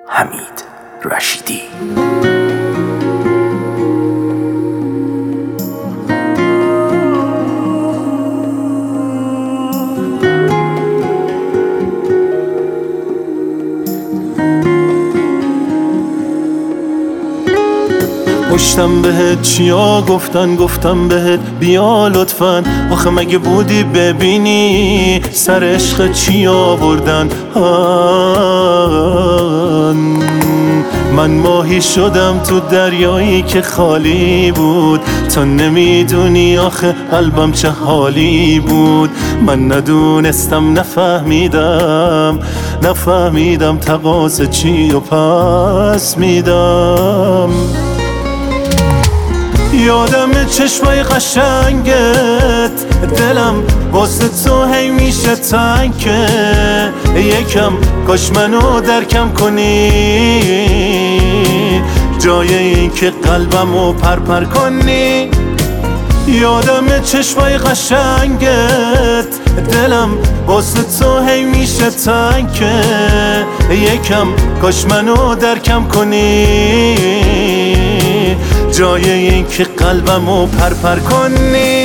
حمید رشیدی. پشتم بهت چیا گفتم بهت بیا لطفاً. آخه مگه بودی ببینی سر عشق چی آوردن؟ من ماهی شدم تو دریایی که خالی بود. تو نمیدونی آخه قلبم چه حالی بود. من ندونستم نفهمیدم تقاضا چی و پس میدم. یادم چشمای قشنگت، دلم واسه تو هی میشه تنگ که یکم کاش منو درکم کنی، جای این که قلبمو پرپر کنی. یادم چشمای قشنگت، دلم واسه تو هی میشه تنگ که یکم کاش منو درکم کنی، جای این که قلبمو پرپر کنی.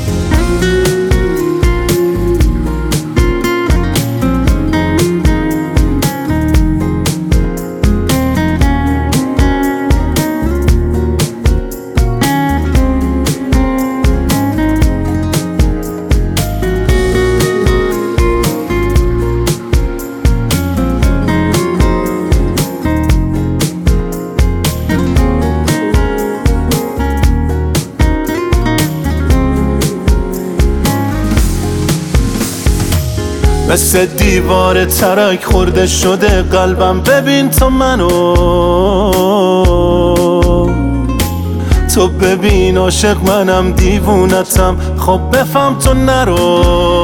مثل دیوار ترک خورده شده قلبم. ببین تو منو، تو ببین عاشق منم دیوونتم. خب بفهم تو نرو،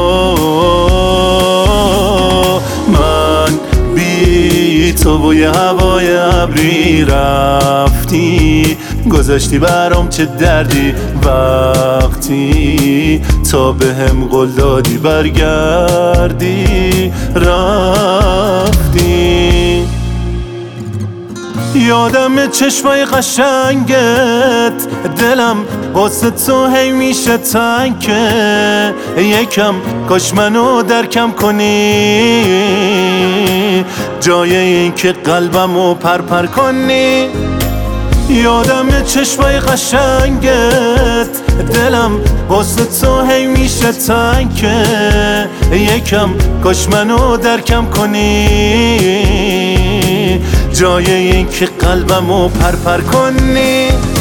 من بی تو و یه هوای ابری رفتی، گذاشتی برام چه دردی وقتی تا بهم قول دادی برگردی رفتی. یادم چشمای قشنگت، دلم واسه تو هی میشه تنگ که یکم کاش منو درکم کنی، جای این که قلبمو پرپر کنی. یادم چشمای قشنگت، دلم واسه تو هی میشه تنگ که یکم کاش منو درکم کنی، جای این که قلبمو پرپر کنی.